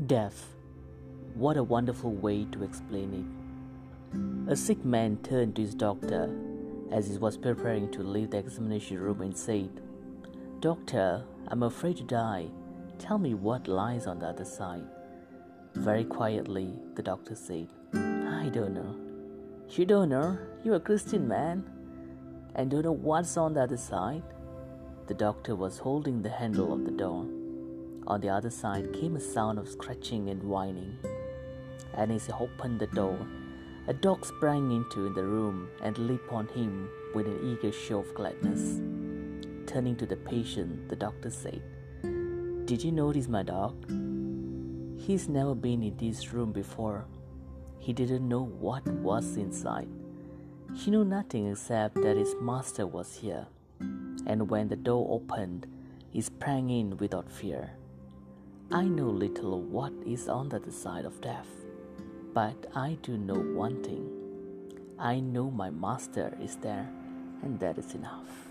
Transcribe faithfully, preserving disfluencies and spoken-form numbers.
Death. What a wonderful way to explain it. A sick man turned to his doctor as he was preparing to leave the examination room and said, "Doctor, I'm afraid to die. Tell me what lies on the other side." Very quietly, the doctor said, "I don't know." "You don't know? You're a Christian man and don't know what's on the other side?" The doctor was holding the handle of the door. On the other side came a sound of scratching and whining. And as he opened the door, a dog sprang into the room and leaped on him with an eager show of gladness. Turning to the patient, the doctor said, "Did you notice my dog? He's never been in this room before. He didn't know what was inside. He knew nothing except that his master was here. And when the door opened, he sprang in without fear. I know little of what is on the other side of death, but I do know one thing. I know my master is there, and that is enough."